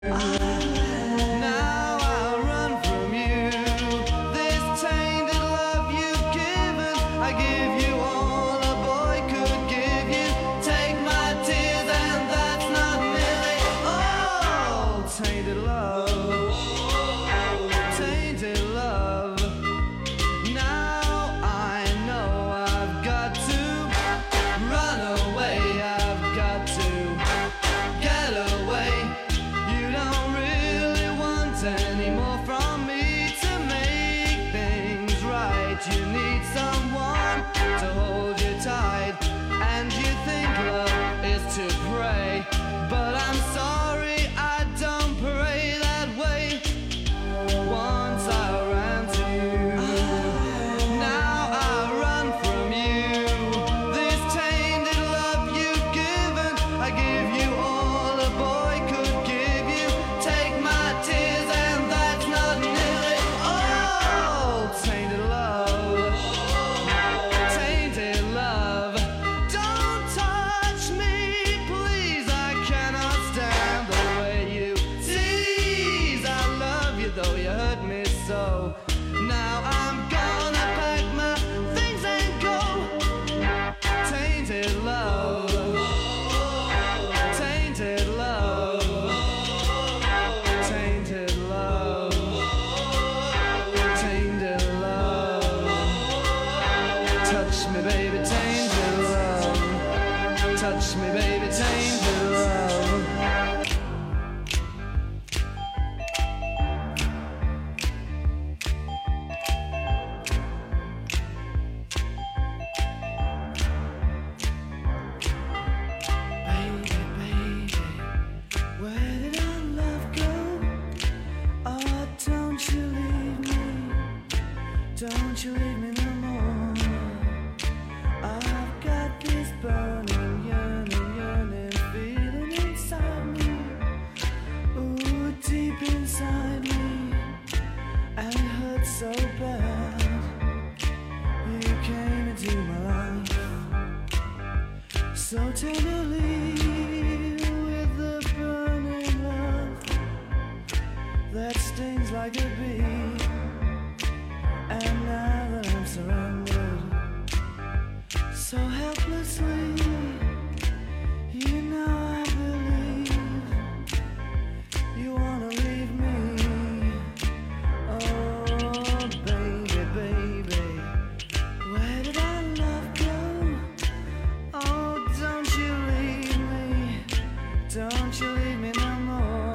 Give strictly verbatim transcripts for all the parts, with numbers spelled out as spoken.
Now I run from you. This tainted love you've given, I give you all a boy could give you. Take my tears and that's not nearly all. Tainted love, tainted love. Now I know I've got to run away. I've got to get away. You don't really want any more from me to make things right. You need someone to hold you tight, and you think love is to pray, but I'm sorry, I don't pray that way. Once I ran to you, now I run from you. This tainted love you've given, I give you all a boy could give you. Take my tears and that's not nearly all. Tainted love, tainted love. Don't touch me, please, I cannot stand the way you tease. I love you though you hurt me so. Now I'm gonna pack my things and go. Tainted love, tainted love, tainted love, tainted love. Touch me, baby, tainted love. Touch me, baby, tainted love. Baby, baby, where did our love go? Oh, don't you leave me, don't you leave me no more. I've got this burning, yearning, yearning feeling inside me. Ooh, deep inside me, and it hurts so bad. You came into my life so tenderly, with the burning love that stings like a bee. And now that I'm surrounded so helplessly, you know I believe you wanna leave me. Oh, baby, baby, where did our love go? Oh, don't you leave me, don't you leave me no more.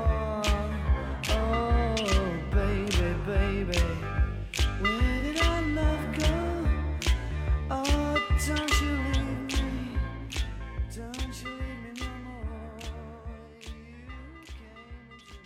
Oh, baby, baby, where did our love go? Oh, don't you leave me, don't you leave me no more. You came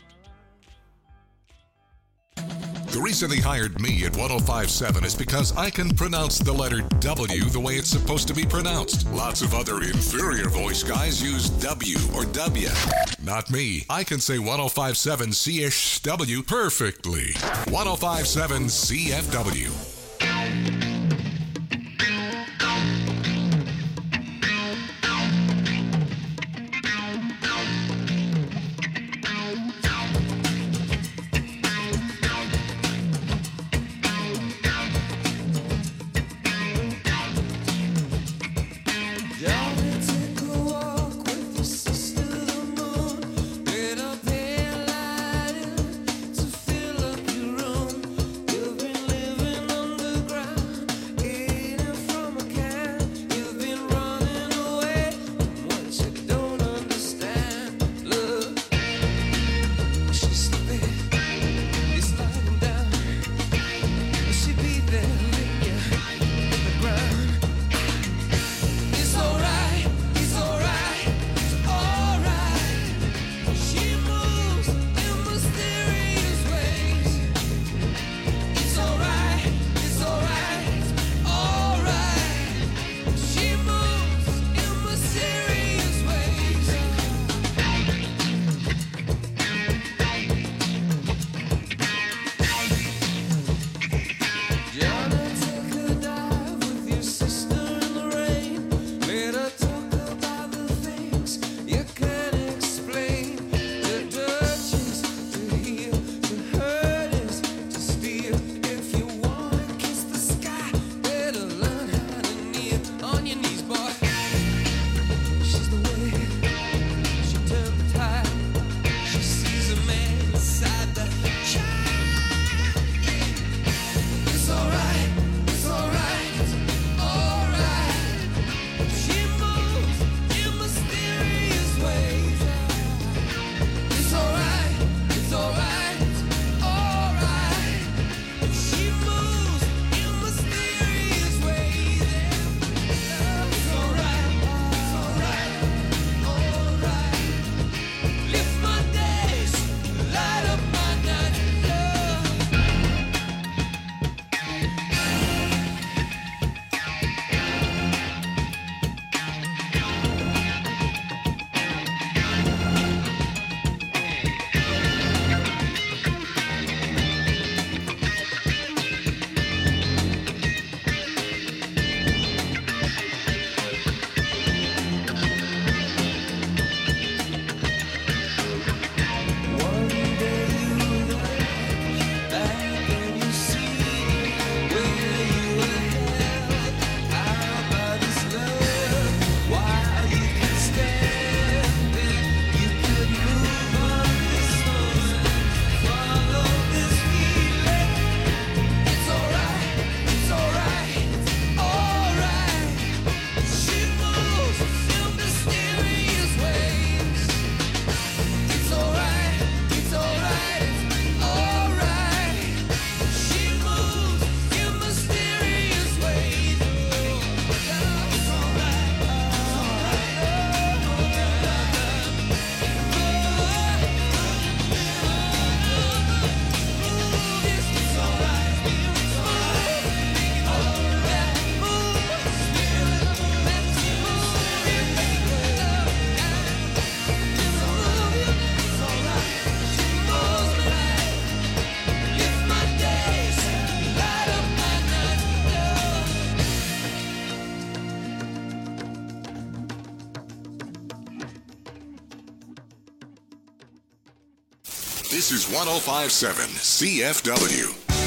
into my life. The reason they hired me at ten fifty-seven is because I can pronounce the letter W the way it's supposed to be pronounced. Lots of other inferior voice guys use W or W. Not me. I can say ten fifty-seven C H W perfectly. ten fifty-seven C F W. To fill up your room, you've been living underground. This is one oh five point seven C F W.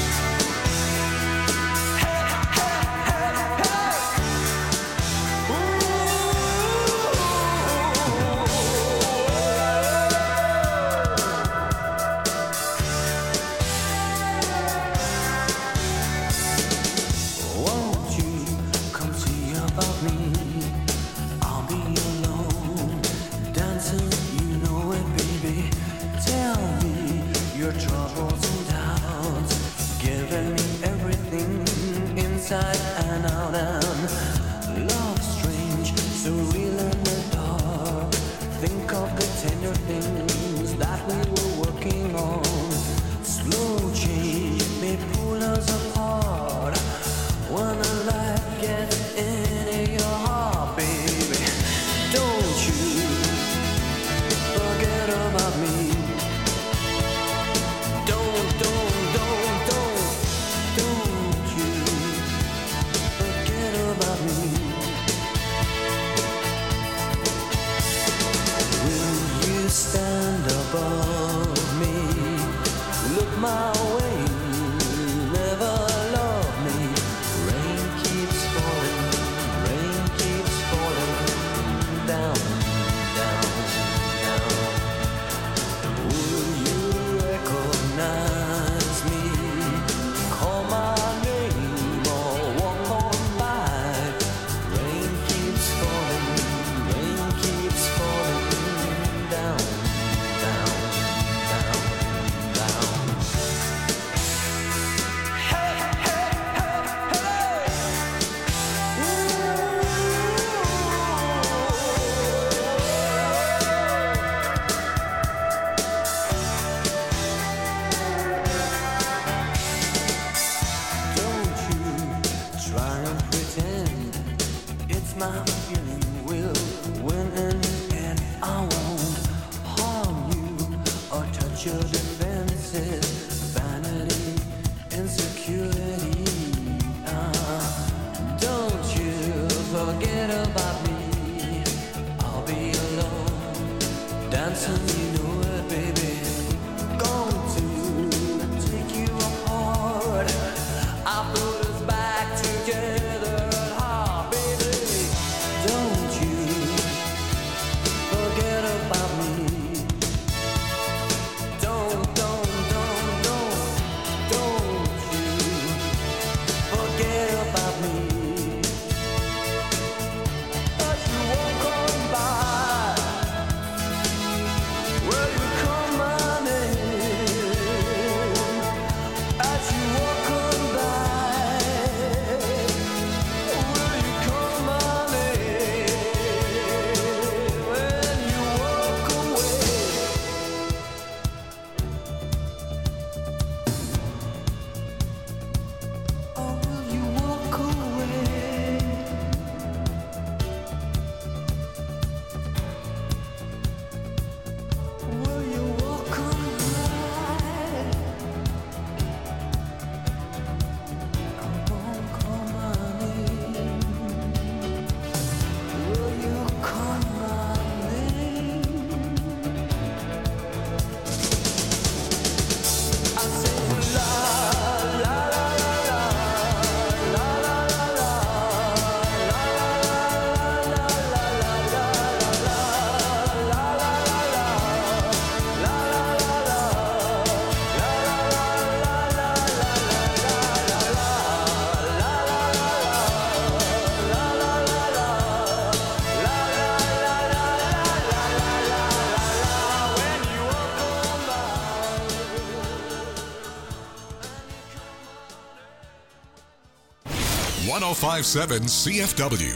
one oh five point seven C F W.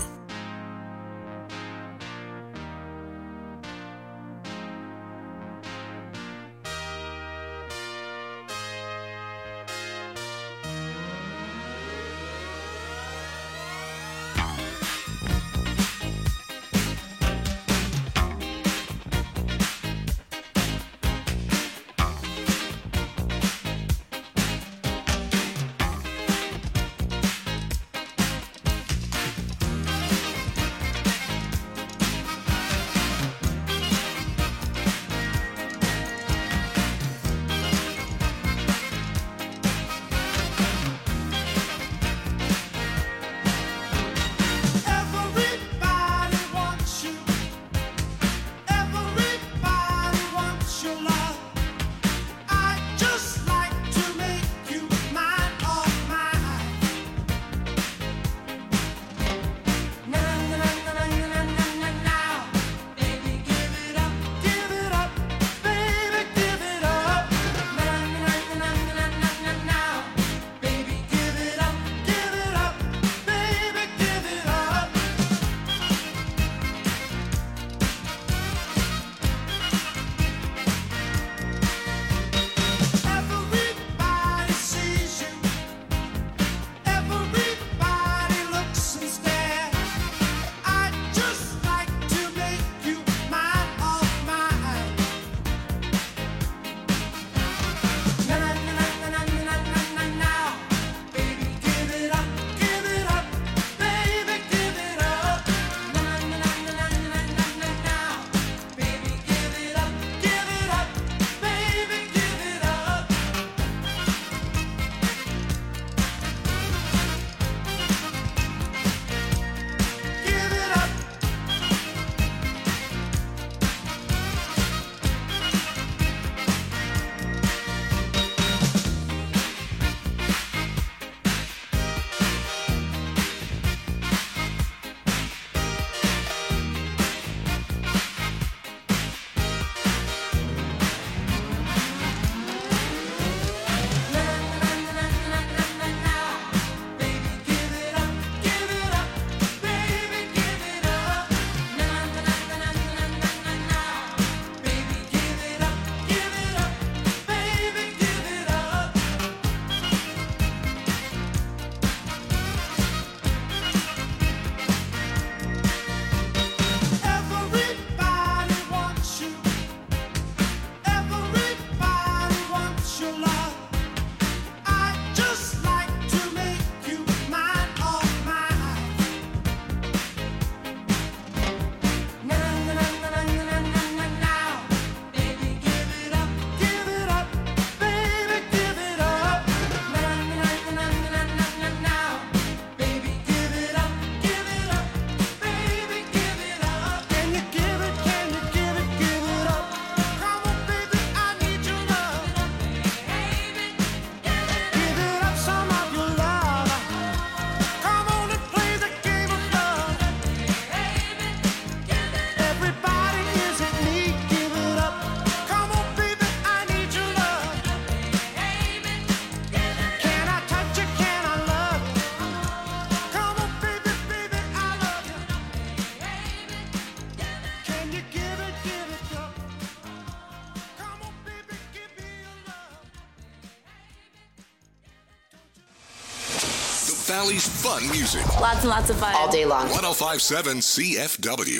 Valley's fun music. Lots and lots of fun. All day long. one oh five point seven C F W.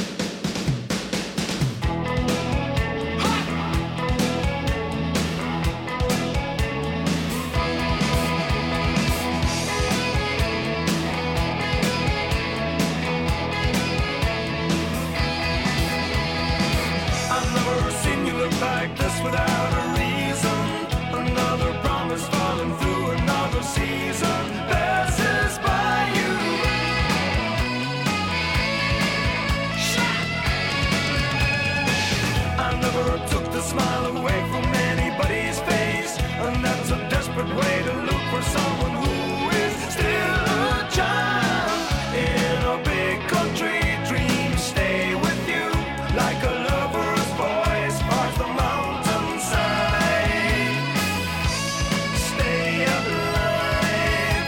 I've never seen you look like this without a reason. Another promise falling through another season passes by you. I never took the smile away from anybody's face, and that's a desperate way to look for someone who is still a child in a big country dream. Stay with you like a lover's voice parts the mountainside. Stay alive.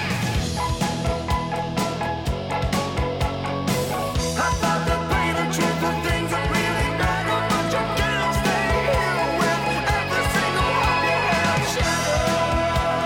I thought the pain and truth of things that really matter, but you can't stay here with every single one you have shattered.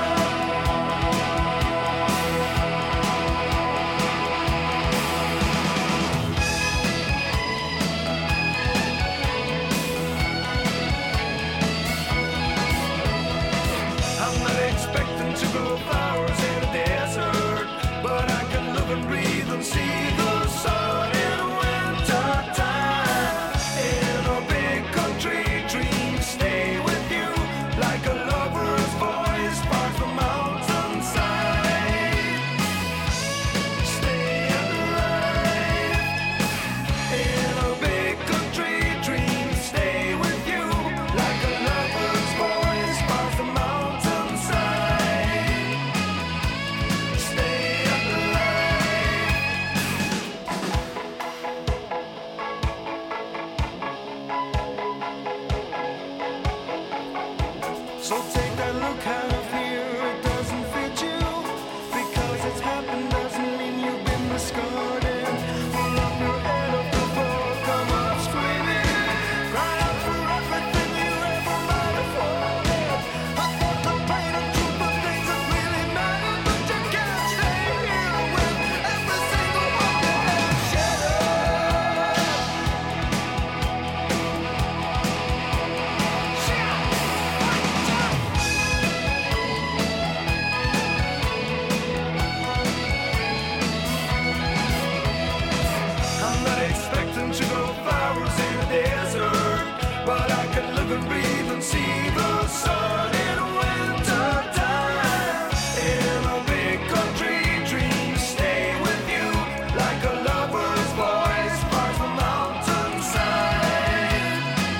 I'm not expecting to grow flowers in a desert, but I can live and breathe and see the sun in winter time. In a big country dream, stay with you like a lover's voice parts the mountainside. Stay alive. In a big country dream, stay with you like a lover's voice parts the mountainside. Stay alive. So take that look out of here, it doesn't fit you. Because it's happened doesn't mean you've been discarded. Pull up your head off the floor, come up screaming. Cry out for everything you ever might have wanted. I thought the pain and truth of things that really matter, but you can't stay here with every single one you have shattered. I'm not expecting to grow flowers in a desert, but I can live and breathe and see the sun in winter time. In a big country dream, stay with you like a lover's voice parts the mountainside.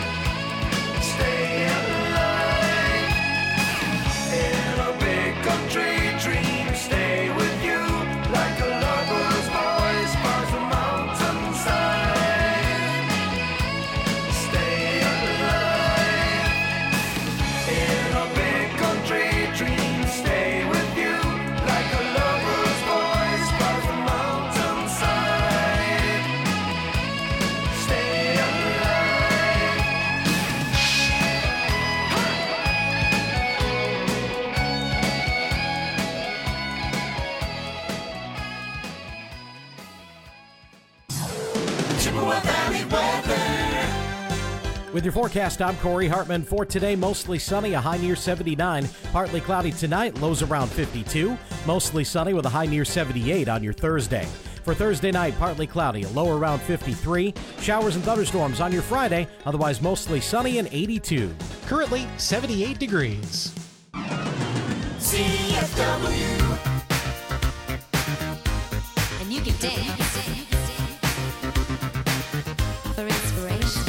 Stay alive. In a big country dream, stay with you like a lover's voice parts the mountainside. Stay alive. In a big country dream, stay with you like a lover's voice parts the mountainside. Stay alive. Chippewa Valley weather. With your forecast, I'm Corey Hartman. For today, mostly sunny, a high near seventy-nine. Partly cloudy tonight, lows around fifty-two. Mostly sunny with a high near seventy-eight on your Thursday. For Thursday night, partly cloudy, a low around fifty-three. Showers and thunderstorms on your Friday, otherwise mostly sunny and eighty-two. Currently seventy-eight degrees. C F W. And you can dance for inspiration.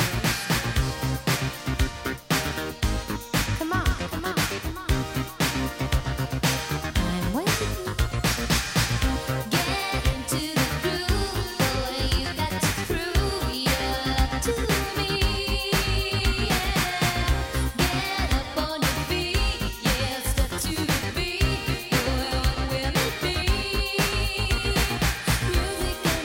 Come on, come on, come on. I'm waiting. Get into the groove, boy. You got to prove your love to me. Yeah. Get up on your feet, yeah. Step to the beat, boy. What will it be? Music and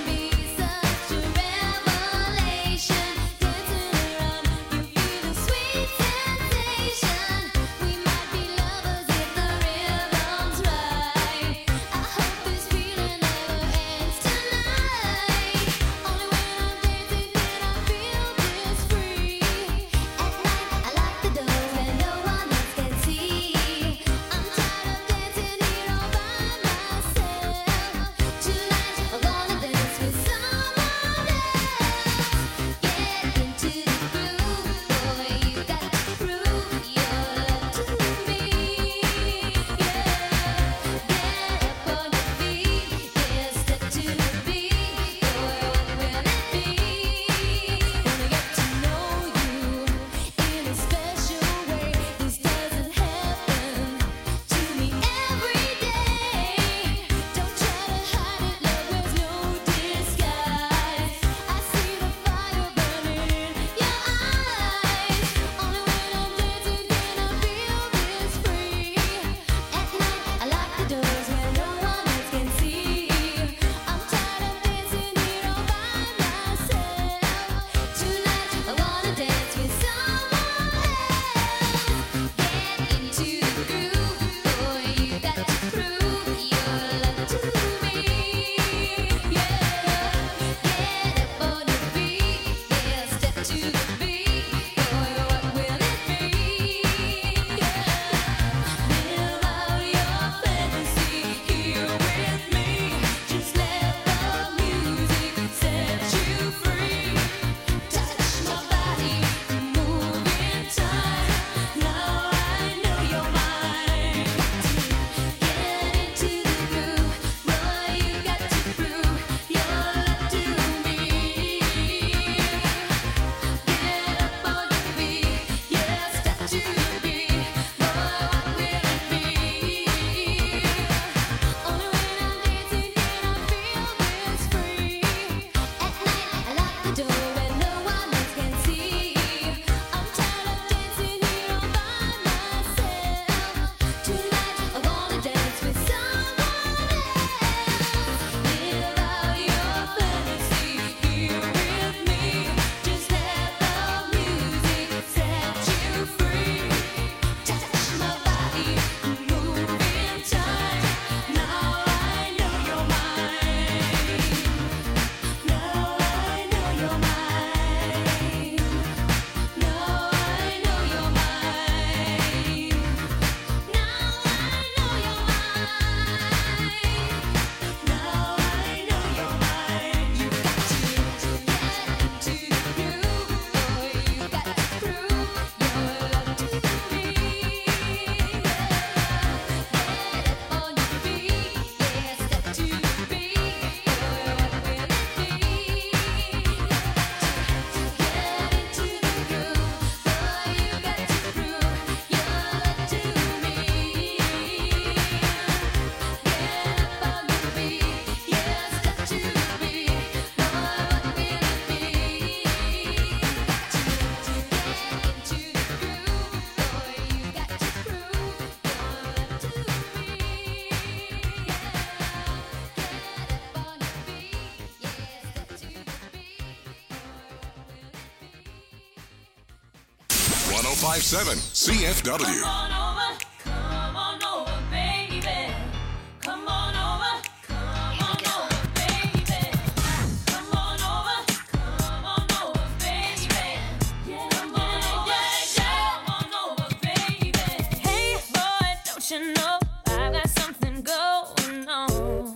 oh five seven C F W. Come on over, come on over, baby. Come on over, come on over, baby. Come on over, come on over, baby. Come on over, come on over, baby. Hey boy, don't you know I got something going on?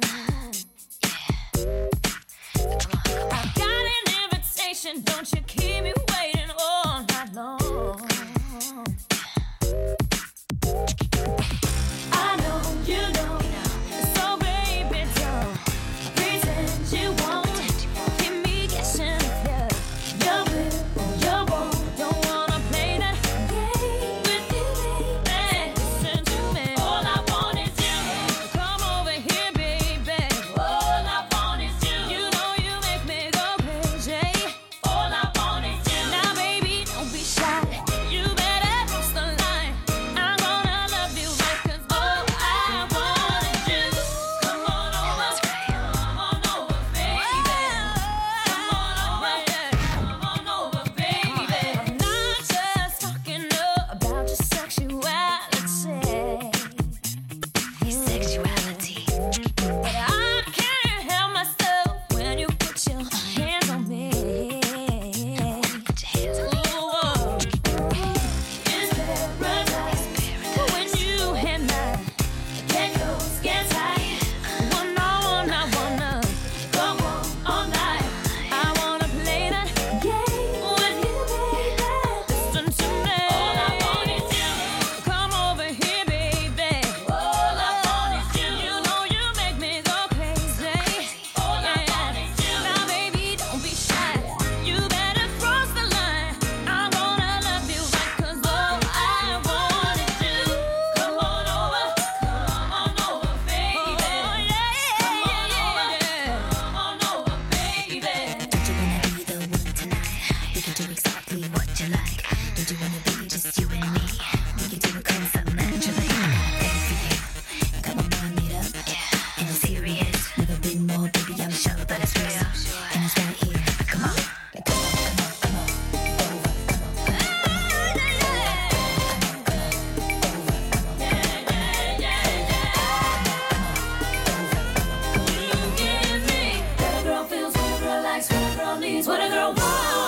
I've got an invitation, don't you keep me waiting all night long. I know you know, so baby don't pretend you won't keep me guessing if you you will or you won't. Don't wanna play that game with you, baby. Listen to me. All I want is you. Come over here, baby. All I want is you. You know you make me go crazy. All I want is you. Now, baby, don't be shy. You better cross the line. I'm gonna love you right, 'cause all I want is you. Come on over, come on over, baby. Come on over, come on over, baby. I'm not just talking about your sexuality. Sexuality. But I can't help myself when you put your hands on me. Put your hands on me. It's paradise when you hit mine. Get close, get tight. Wanna, wanna, wanna go on all night. I wanna play that game with you, baby. Listen to me. All I want is you. Come over here, baby. All I want is you. You know you make me go crazy. All I want is you. Now, baby, don't be shy. You better cross the line. I'm gonna love you right, 'cause all I want is you. Come on over, come on over, baby. Come on over, come on over, baby. Don't you wanna be the one tonight? We can do exactly what you like. Don't you wanna be just you and me? We can do it 'cause I'm naturally ready for you. Come on, warm it up. And I'm serious. Never been more, baby, I'm sure, but it's real. And it's right here. Come on. Come on, come on, come on. Over, come on, come on. You give me what a girl feels, what a girl likes, what a girl needs, what a girl wants.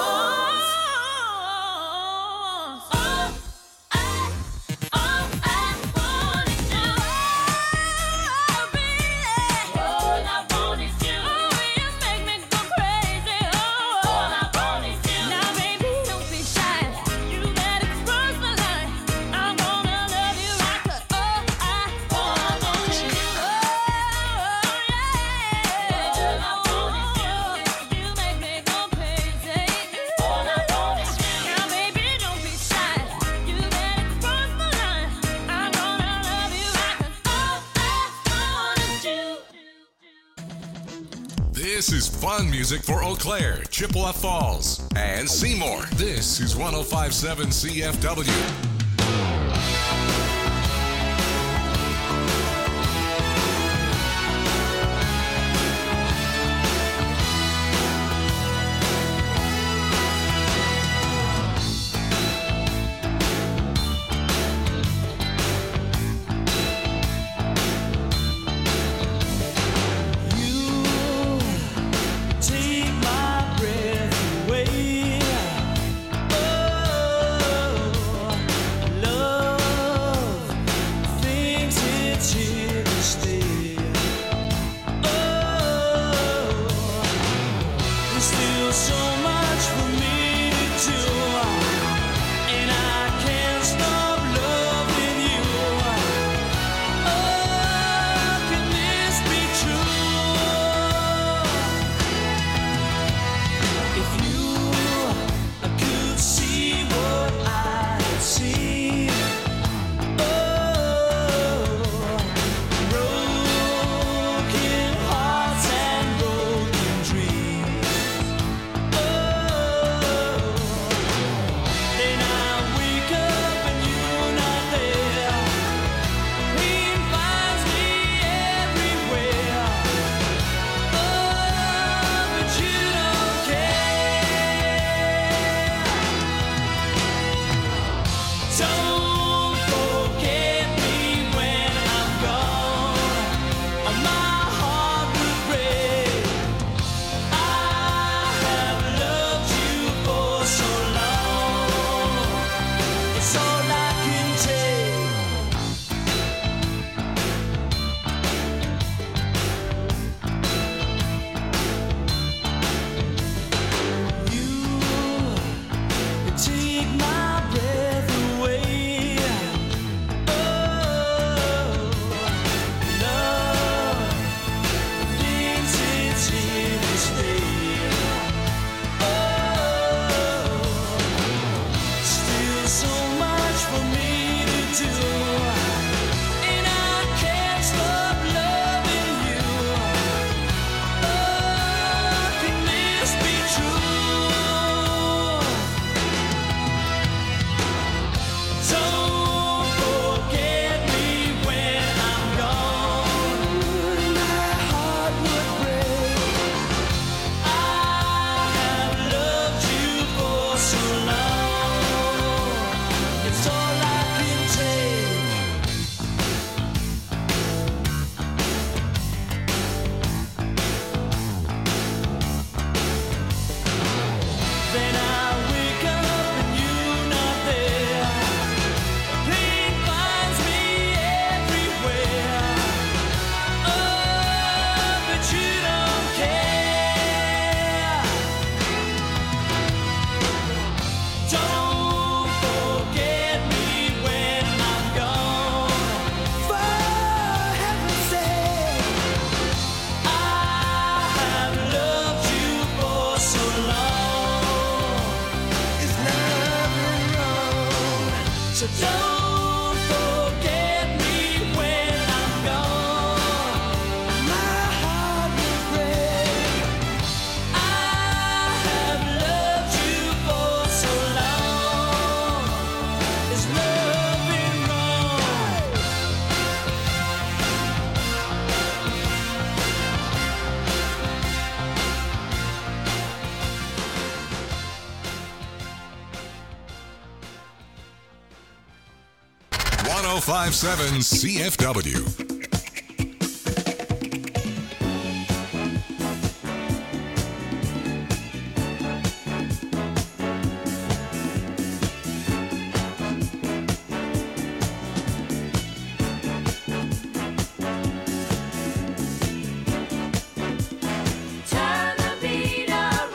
Oh, I, all I want is you. Oh, baby. All I want is you. Oh, you make me go crazy. Oh, all I want is you. Now, baby, don't be shy. You better cross the line. I'm gonna love you right, 'cause all I want is you. Oh, yeah. All I want is you. You make me go crazy. All I want is you. Now, baby, don't be shy. You better cross the line. I'm gonna love you right, 'cause all I want is you. This is fun music for Eau Claire, Chippewa Falls, and Seymour. This is one oh five seven C F W. Take my breath away. Oh, one oh five point seven C F W. Turn the beat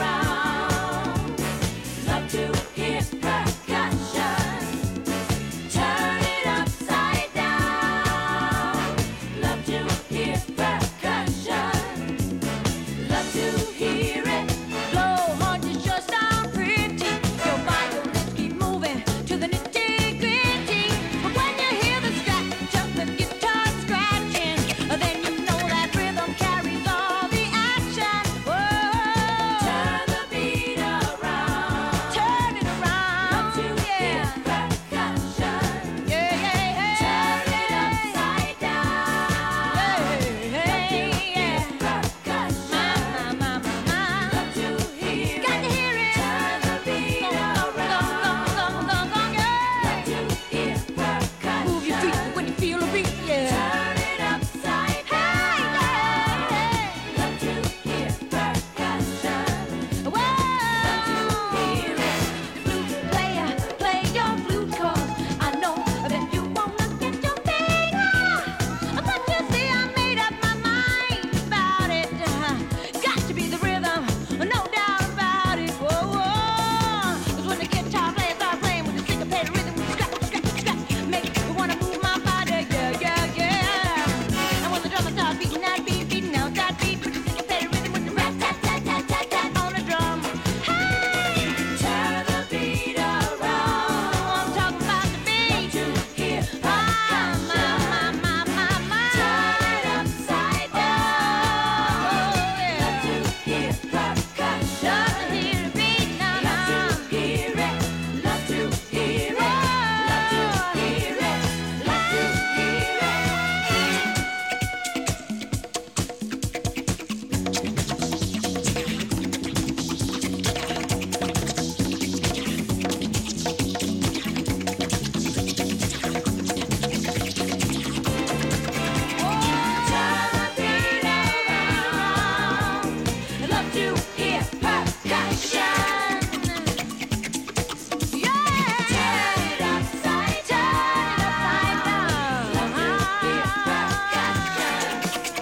around. Love to hear percussion. Turn it upside down. Love to hear percussion. Love to hear it. Blow hard to sure sound pretty. Your mind will just keep moving to the nitty gritty. But when you hear the scratch of the guitar scratching, then you know that rhythm carries all the action. Whoa. Turn the beat around. Turn it around. Love to hear percussion. Yeah, yeah, yeah. Turn it upside down. Hey, hey, yeah. Percussion. My, my, my, my. Love to hear Got to hear it. Turn the beat around. Gong, gong, gong, gong, yeah. Love to hear percussion. Move your feet when you feel a beat, yeah. Turn it upside down. Hey, love to hear percussion. Whoa. Love to hear it. Flute player, play your flute 'cause I know that you wanna get your thing on. But you see, I made up my mind about it. Got to be the rhythm, no doubt about it. Whoa, whoa. 'Cause when the guitar player starts playing with the syncopated rhythm, scratch, scratch, scratch, make me wanna move my body, yeah, yeah, yeah. And when the drummer starts beating that beat, beating out that beat with the syncopated rhythm with the rat tat tat tat tat tat on the drum. Hey, turn the beat around. I'm talking about the beat. To hear ah, my, my, my, my, my. Turn it upside down. Oh, yeah. Love to hear percussion. Love to hear the beat now, now. Love to hear it. Love to hear it. Love to hear it. Love to hear it. Turn the beat around. Love to hear percussion. Yeah. Turn it upside down. Love to hear percussion.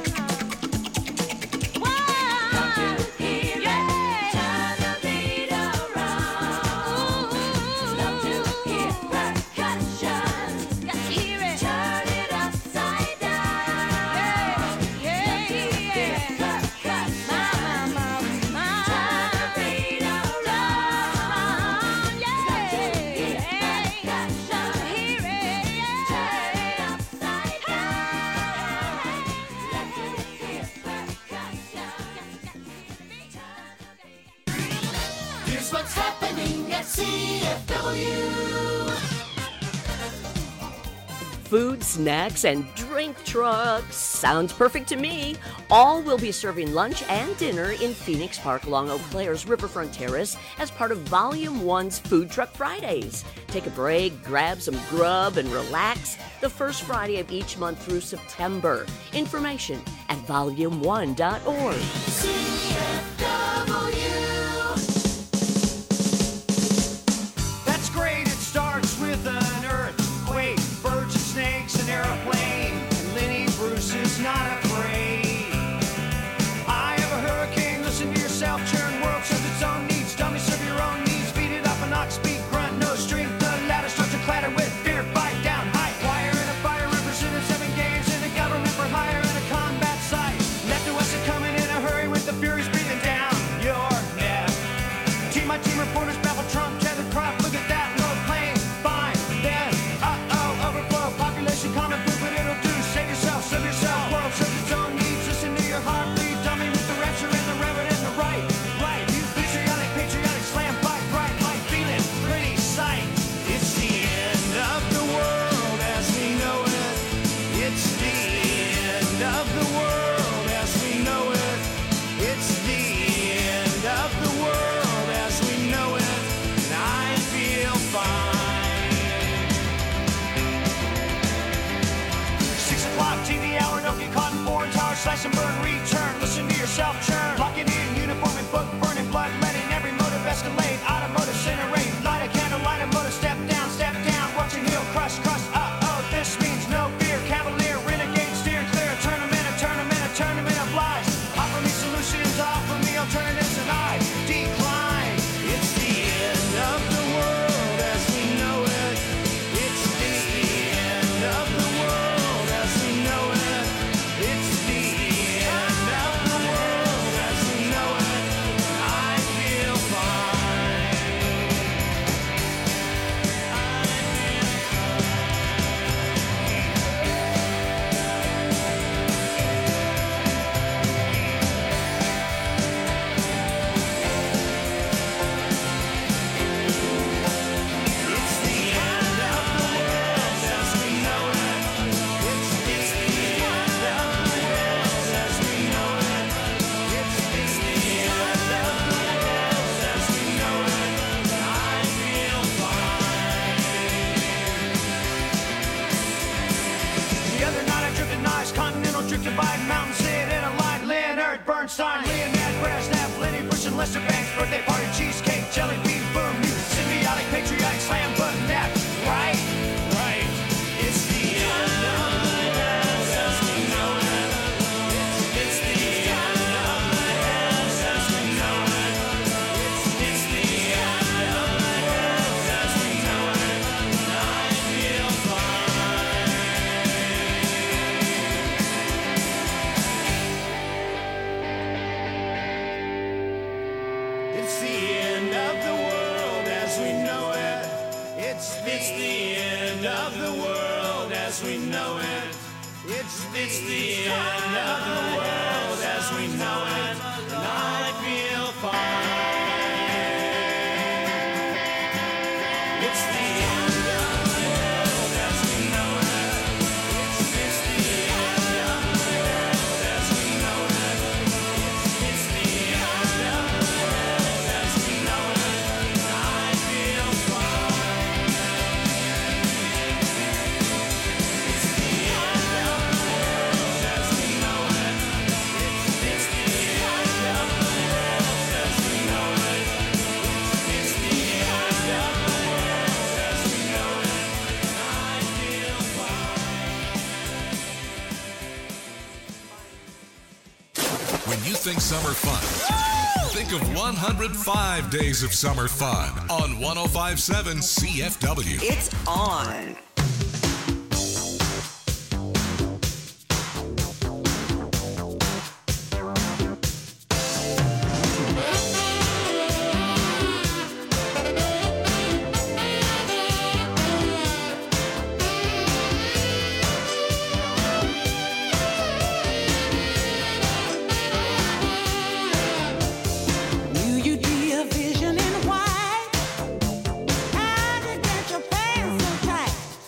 Whoa. Love to hear it. Turn the beat around. Love to hear percussion. Got to hear it. Turn it upside down. Yeah, yeah, yeah. Percussion. My, my, my, my. Turn the beat around. Yeah. Love to hear percussion. Hear it. Yeah. Turn it upside down. Love to hear percussion. Here's what's happening at C F W. Food, snacks, and drink trucks. Sounds perfect to me. All will be serving lunch and dinner in Phoenix Park along Eau Claire's Riverfront Terrace as part of Volume one's Food Truck Fridays. Take a break, grab some grub, and relax the first Friday of each month through September. Information at volume one dot org. C F W. That's great, it starts with an earthquake, birds and snakes, an airplane, and Lenny Bruce is not afraid. I have a hurricane, listen to yourself, churn world serves its own needs, dummy serve your own needs, feed it off an ox, beat, grunt, no strength, the ladder starts to clatter with fear, fight down, high wire and a fire, representing seven games in the government for hire and a combat site. Left to us are coming in a hurry with the fear. burn, tower, slash and burn, return. Listen to yourself churn. Lock it in, uniform and book, burning blood, letting every motive escalate. Automotive incinerate, light a candle, light a motor, step down, step down. Watching heel crush, crush, uh-oh. This means no fear, cavalier, renegade, steer clear. A tournament, a tournament, a tournament of lies. Offer me solutions, offer me alternatives, and I decline. It's the end of the world as we know it. It's the end of the world as we know it. It's the end of the world as we know it. I feel fine. It's the end of the world as we know it. It's the end of the world as we know it. It's the end of the world as we know it. I feel fine. The other night I drifted nice, continental drifted by mountain, sit in a line. Leonard Bernstein, Leonard Brezhnev, Lenny Bruce and Lester Banks, birthday party, cheesecake, jelly bean, boom, you symbiotic, patriotic, slam button, that right, right. It's the end of the world as we know it. It's, it's the end of the world as we know it. It's, it's the end of the world as we know it. I feel fine. It's the end of the world as we know it. It's, it's the end of the world as we know it. It's, it's the end of the world as we know it. And I feel fine. It's the end of the world as we know it. It's, it's the end of the world as we know it. It's, it's the end of the world as we know it. And I feel fine. It's the end of the world as we know it. It's, it's the end of the world as we know it. It's, it's the end of the world as we know it. And I feel fine. When you think summer fun, think of one hundred five days of summer fun on one oh five point seven C F W. It's on. Knew you'd be a vision in white. How to get your pants so tight?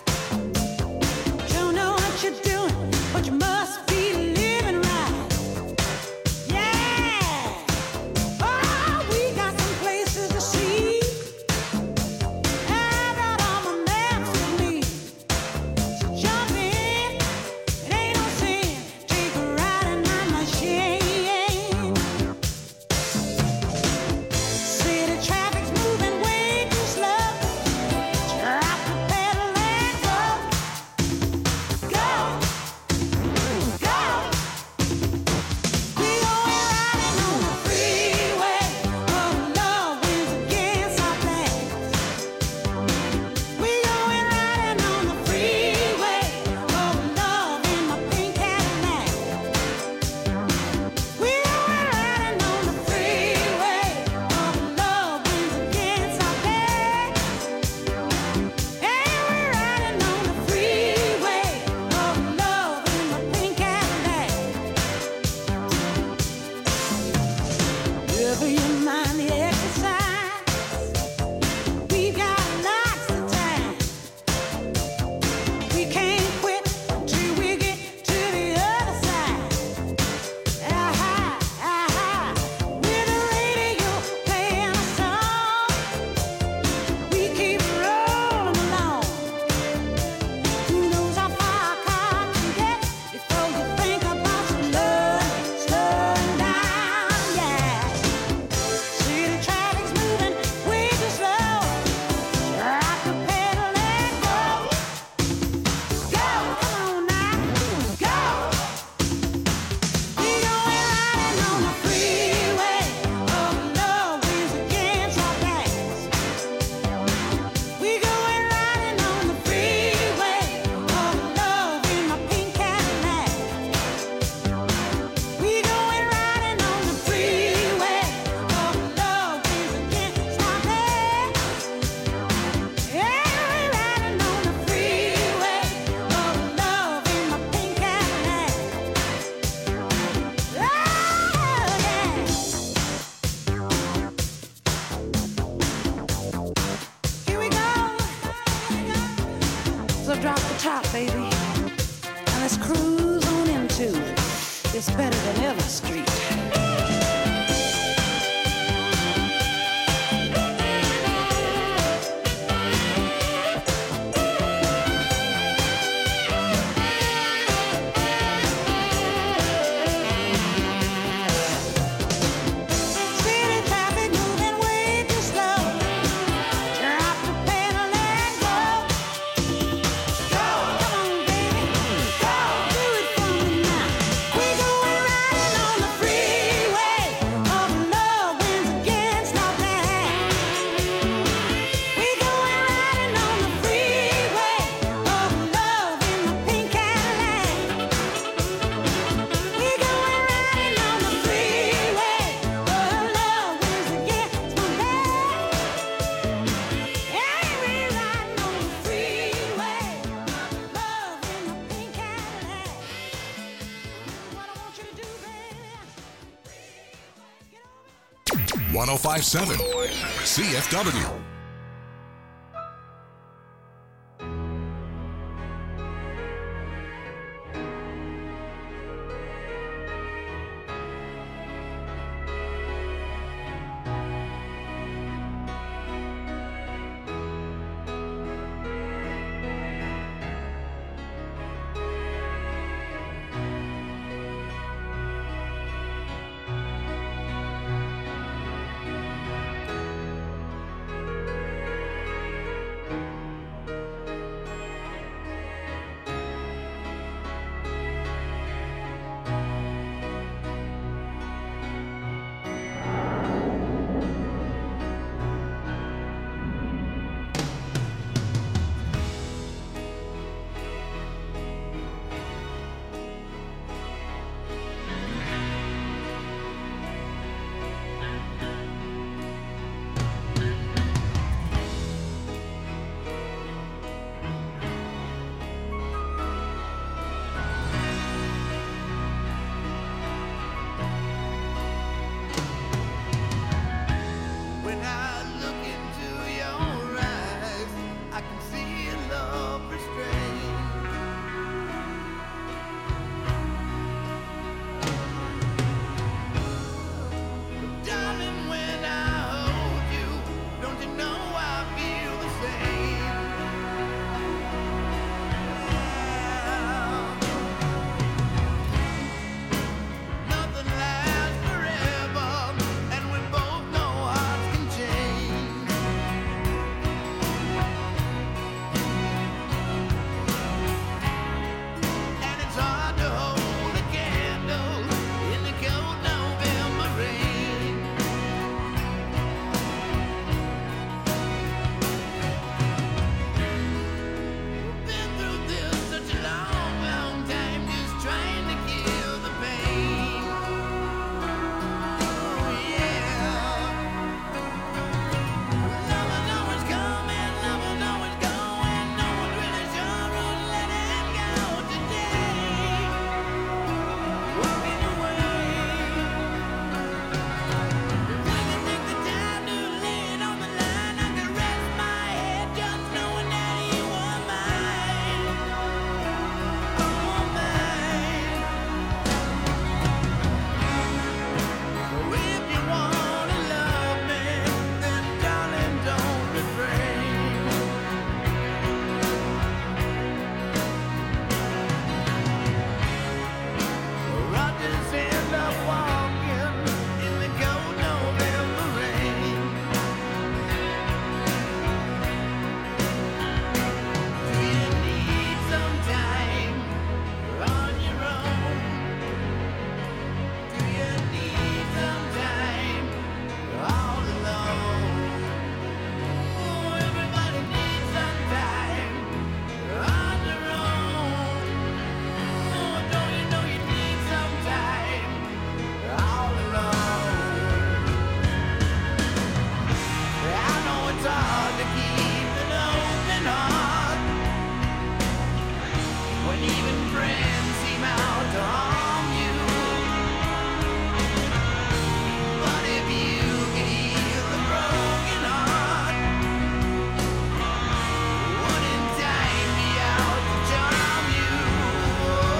let's cruise on into this better than ever street. City traffic moving way too slow. Drop the pedal and go. Go, come on, baby, go, do it for me now. We going riding on the freeway. All the love winds against our back. We going riding on the freeway. All the love in the pink Cadillac. We going riding on the freeway. All the love winds against my back. Hey, we riding on the freeway. Love in the pink Cadillac. What I want you to do, baby. one oh five point seven C F W. When I look into your eyes, I can see a love restrained. Darling, when I hold you, don't you know I feel the same? Nothing lasts forever, and we both know hearts can change. And it's hard to hold a candle in the cold November rain. Been through this such a long, long time, just trying to kill the pain. Oh yeah. Never know what's coming, never know what's going. No one's really sure who's letting go today. Walking away. When I take the time to lay it on the line, I can rest my head just knowing that you are mine. Oh, mine. So if you wanna love me, then darling, don't refrain. Rogers end up walking in the cold November rain. Do you need some time on your own? Do you need some time all alone? Oh, everybody needs some time on their own. Oh, don't you know you need some time all alone? I know it's hard to keep an open heart when even friends seem out to harm you. But if you can heal a broken heart, wouldn't time be out to charm you? Oh,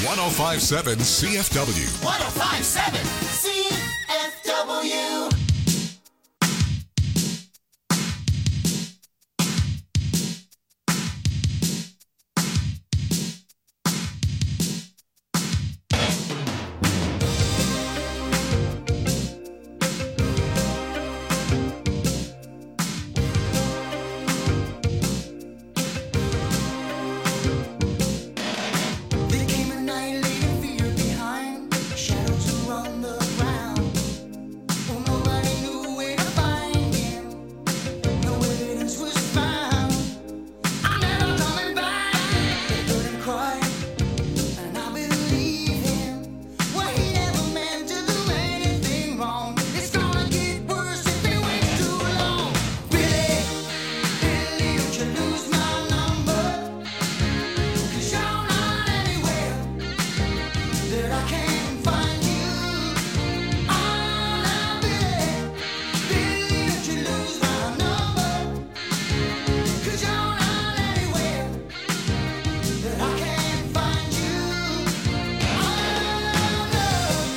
one oh five point seven C F W. one oh five point seven C F W. There came a night leaving fear behind, shadows around the ground. Oh, nobody knew where to find him. No evidence was found. I'm never coming back. They heard him cry, and I believe him. Well, he never meant to do anything wrong. It's gonna get worse if they wait too long. Billy, Billy, don't you lose my number? 'Cause you're not anywhere that I can't find you. Oh, now, Billy, Billy, don't you lose my number? 'Cause you're not anywhere that I can't find you. Oh, no.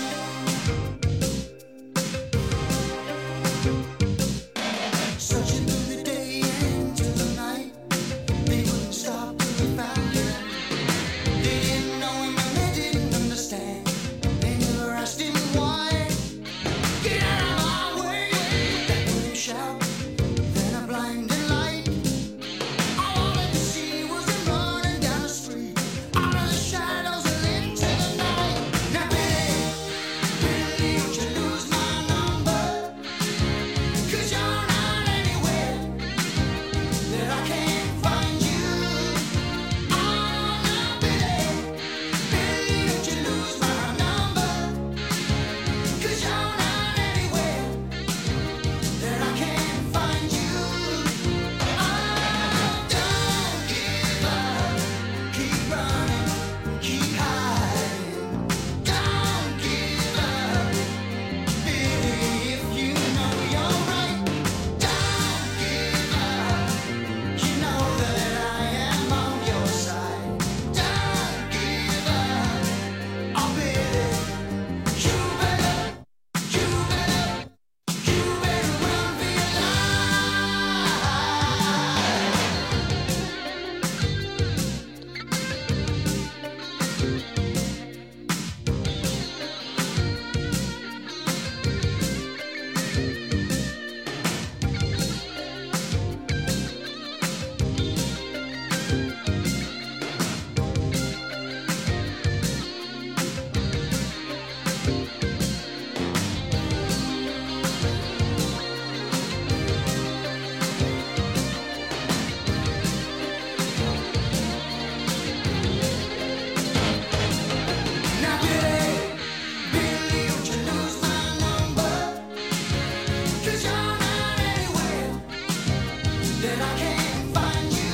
Searching through the day and into the night, they wouldn't stop till they found him. They didn't know him and they didn't understand. They never asked him why. Get out of my way! That made him shout. Then a blinding light. All I could see was him running down the street, out of the shadows and into the night. Now, Billy, Billy, don't you lose my number? 'Cause you're not anywhere that I can't find you. Oh, now, Billy, Billy, don't you lose my number? 'Cause you're not anywhere that I can't find you. Oh, don't give up, keep running, keep hiding. Don't give up, Billy, if you know you're right. Don't give up, you know that I am on your side. Don't give up, oh Billy, you better, you better, you better run for your Now, Billy, Billy, don't you lose my number? 'Cause you're not anywhere that I can't find you.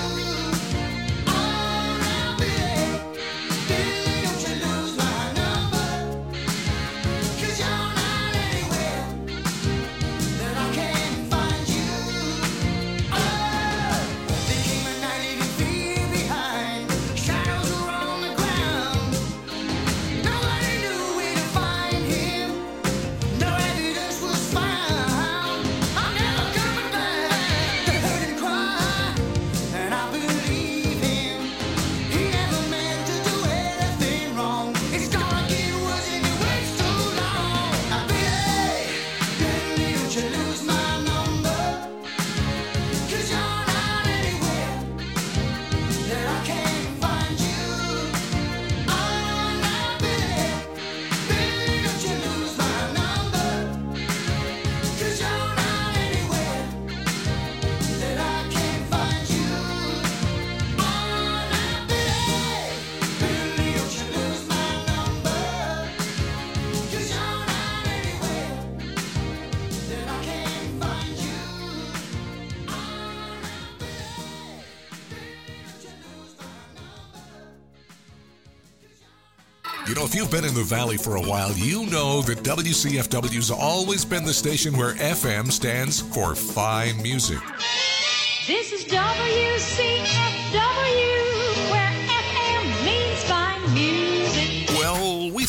Oh, now, Billy, Billy, don't you lose my number? 'Cause you're not anywhere that I can't find you. Oh, there came a night leaving fear behind, shadows around the ground. Nobody knew where to find him. No evidence was found. I'm never coming back. They heard him cry, and I believe him. He never meant to do anything wrong. It's gonna get worse if he waits too long. Now, Billy, Billy, don't you lose my number? 'Cause you're not anywhere that I can't find you. Oh, now, Billy, Billy, don't you lose my number? 'Cause you're not anywhere that I can't find you. Oh, now, Billy, Billy, don't you lose my number? 'Cause you're not anywhere that I can't find you. Oh, now, Billy, Billy, don't you lose my number? You know, if you've been in the Valley for a while, you know that W C F W's always been the station where F M stands for fine music. This is W C F W, where F M means fine music.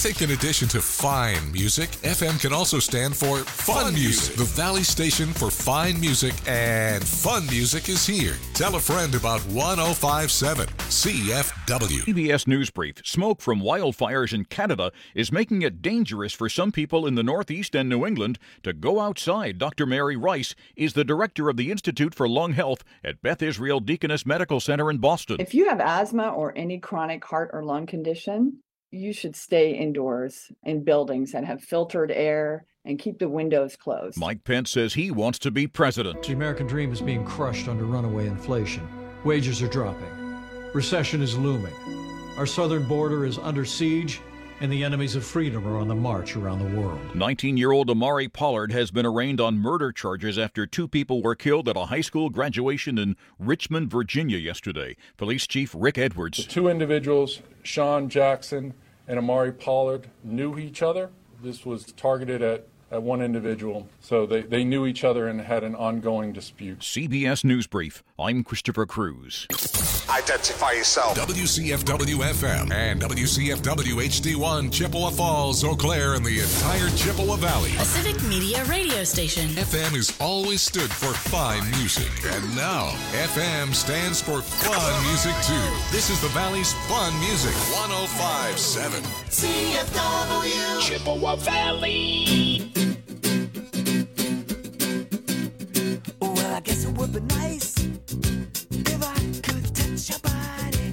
think in addition to fine music, F M can also stand for fun music. The Valley Station for fine music and fun music is here. Tell a friend about one oh five point seven C F W. C B S News Brief. Smoke from wildfires in Canada is making it dangerous for some people in the Northeast and New England to go outside. Doctor Mary Rice is the director of the Institute for Lung Health at Beth Israel Deaconess Medical Center in Boston. If you have asthma or any chronic heart or lung condition, you should stay indoors in buildings that have filtered air and keep the windows closed. Mike Pence says he wants to be president. The American dream is being crushed under runaway inflation. Wages are dropping. Recession is looming. Our southern border is under siege, and the enemies of freedom are on the march around the world. nineteen-year-old Amari Pollard has been arraigned on murder charges after two people were killed at a high school graduation in Richmond, Virginia yesterday. Police Chief Rick Edwards. The two individuals, Sean Jackson and Amari Pollard, knew each other. This was targeted at, at one individual, so they, they knew each other and had an ongoing dispute. C B S News Brief. I'm Christopher Cruz. Identify yourself. W C F W F M and W C F W H D one, Chippewa Falls, Eau Claire, and the entire Chippewa Valley. A Civic Media radio station. F M has always stood for fine music, and now F M stands for fun music too. This is the Valley's fun music. one oh five point seven C F W. Chippewa Valley. Well, I guess it would be nice if I could touch your body.